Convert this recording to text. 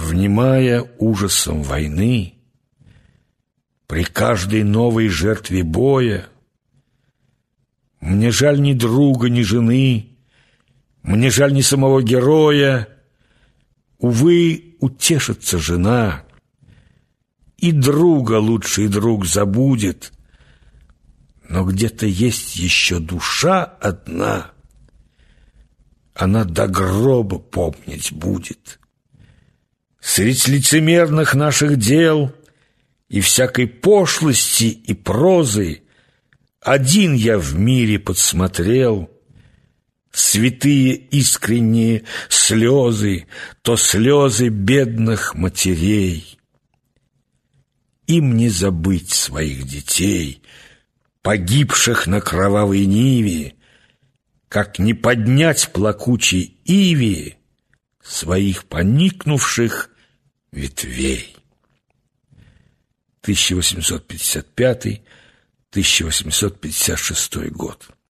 внимая ужасом войны, при каждой новой жертве боя, мне жаль ни друга, ни жены, мне жаль ни самого героя. Увы, утешится жена, и друга лучший друг забудет, но где-то есть еще душа одна, она до гроба помнить будет. Средь лицемерных наших дел и всякой пошлости и прозы один я в мире подсмотрел святые искренние слезы, то слезы бедных матерей. Им не забыть своих детей, погибших на кровавой ниве, как не поднять плакучей иве своих поникнувших ветвей. 1855-1856 год.